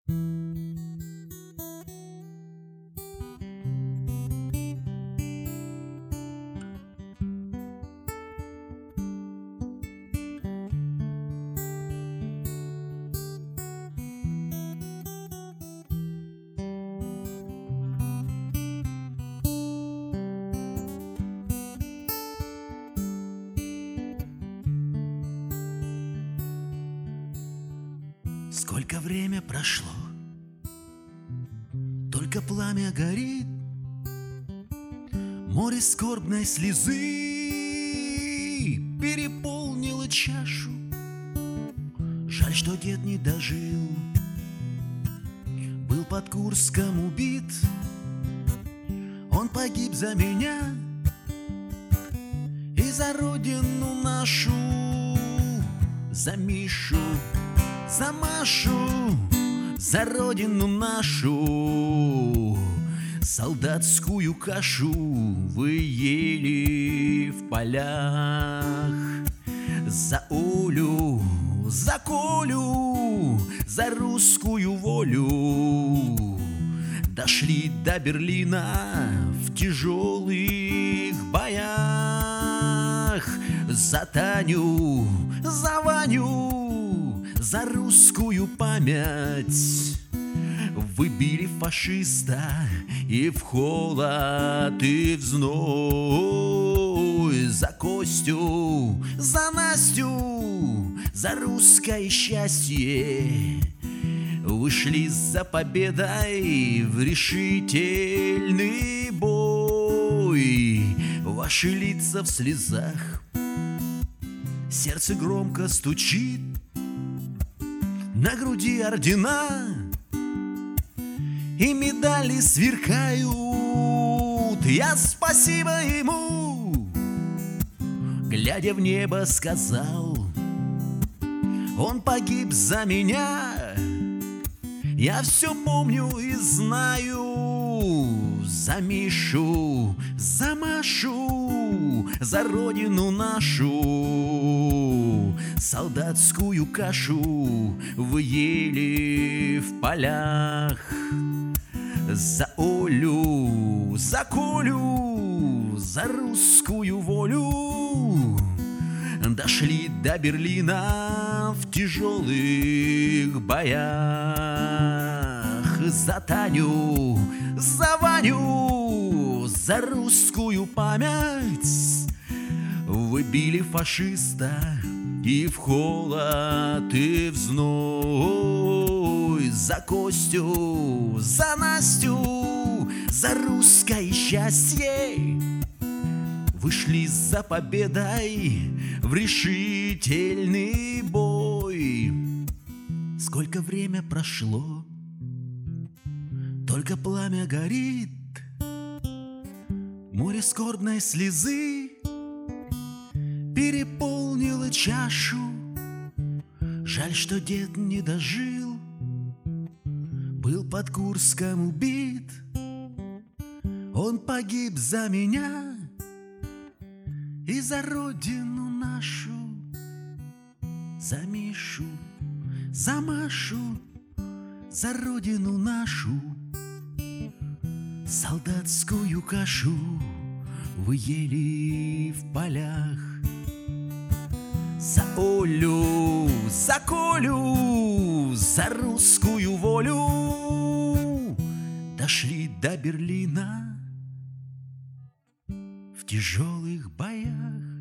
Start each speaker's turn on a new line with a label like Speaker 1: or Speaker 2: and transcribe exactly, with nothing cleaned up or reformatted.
Speaker 1: Сколько время прошло, только пламя горит, море скорбной слезы переполнило чашу. Жаль, что дед не дожил, был под Курском убит. Он погиб за меня и за родину нашу, за Мишу, за Машу, за родину нашу. Солдатскую кашу вы ели в полях. За Олю, за Колю, за русскую волю дошли до Берлина в тяжелых боях. За Таню, за Ваню, за русскую память вы били фашиста и в холод, и в зной. За Костю, за Настю, за русское счастье вы шли за победой в решительный бой. Ваши лица в слезах, сердце громко стучит, на груди ордена и медали сверкают. Я спасибо ему, глядя в небо, сказал: он погиб за меня. Я все помню и знаю. За Мишу, за Машу, за родину нашу. Солдатскую кашу вы ели в полях. За Олю, за Колю, за русскую волю дошли до Берлина в тяжелых боях. За Таню, за Ваню, за русскую память вы били фашиста и в холод, и в зной. За Костю, за Настю, за русское счастье вы шли за победой в решительный бой. Сколько время прошло, только пламя горит, море скорбной слезы переполнило чашу. Жаль, что дед не дожил, был под Курском убит. Он погиб за меня и за родину нашу. За Мишу, за Машу, за родину нашу. Солдатскую кашу вы ели в полях. За Олю, за Колю, за русскую волю дошли до Берлина в тяжелых боях.